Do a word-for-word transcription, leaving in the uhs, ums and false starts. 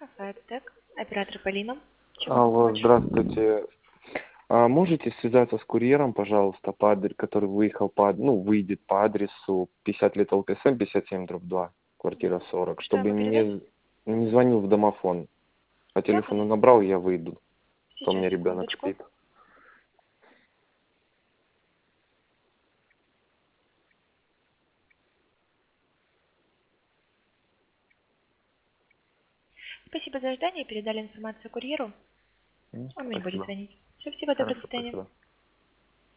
сайт ТЭК, оператор Полина. Чем могу Алло, помочь? здравствуйте. А можете связаться с курьером, пожалуйста, по адресу, который выехал по, ад- ну, выйдет по адресу пятьдесят лет ЛКСМ, пятьдесят семь дробь два, квартира сорок, Что чтобы ему передать? не, не звонил в домофон. По Ясно. телефону набрал, я выйду. То у Сейчас, меня ребенок секундочку. спит. Спасибо за ожидание. Передали информацию курьеру. М, Он мне будет Спасибо. звонить. Все, всего доброго, до Хорошо, свидания. спасибо.